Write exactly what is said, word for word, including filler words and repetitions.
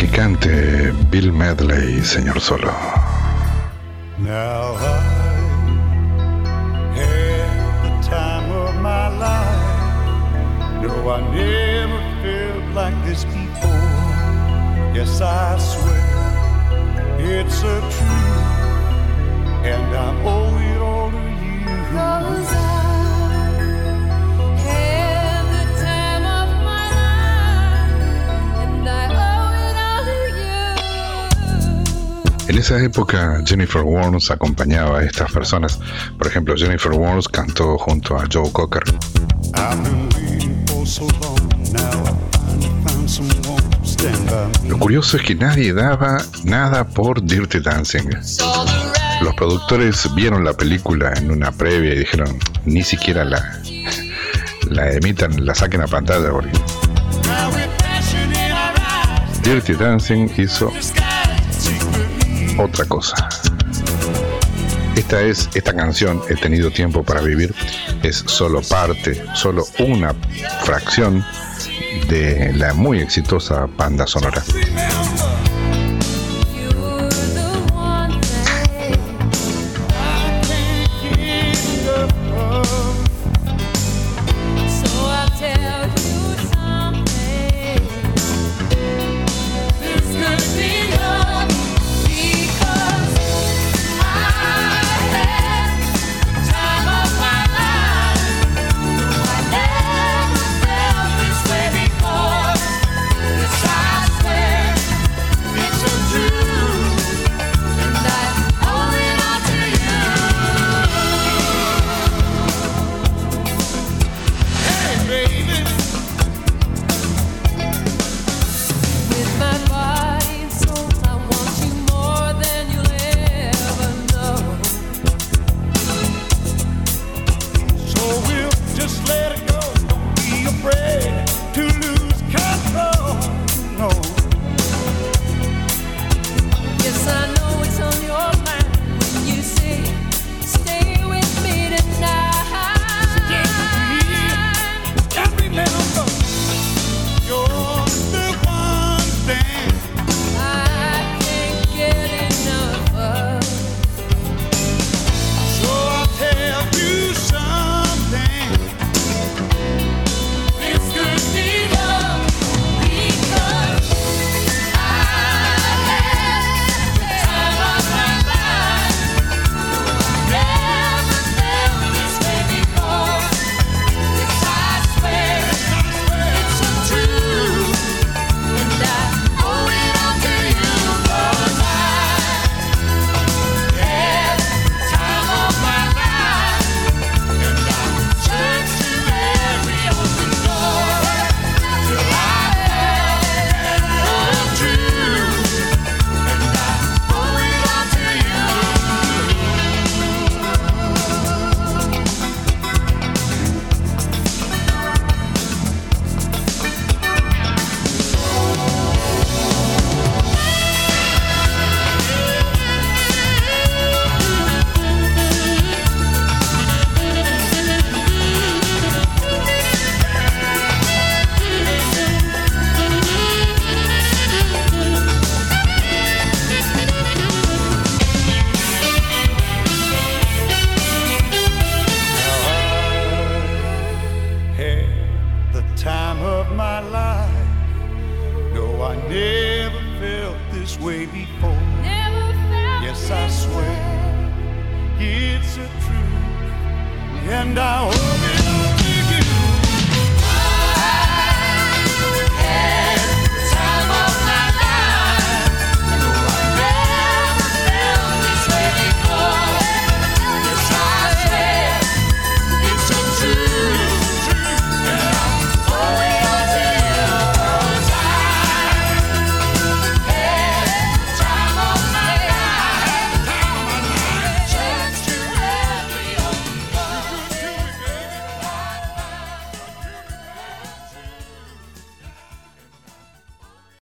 cante Bill Medley, señor Solo. Now I had the time of my life. No, I never felt like this before. Yes, I swear it's a truth, and I owe it all to you. 'Cause I had the time of my life, and I owe it all to you. En esa época Jennifer Warnes acompañaba a estas personas. Por ejemplo, Jennifer Warnes cantó junto a Joe Cocker. I've been waiting for so long now. Lo curioso es que nadie daba nada por Dirty Dancing. Los productores vieron la película en una previa y dijeron, ni siquiera la, la emitan, la saquen a pantalla, porque Dirty Dancing hizo otra cosa. Esta es, esta canción, He tenido tiempo para vivir, es solo parte, solo una fracción de la muy exitosa banda sonora. Yes, I swear it's a truth, and I hope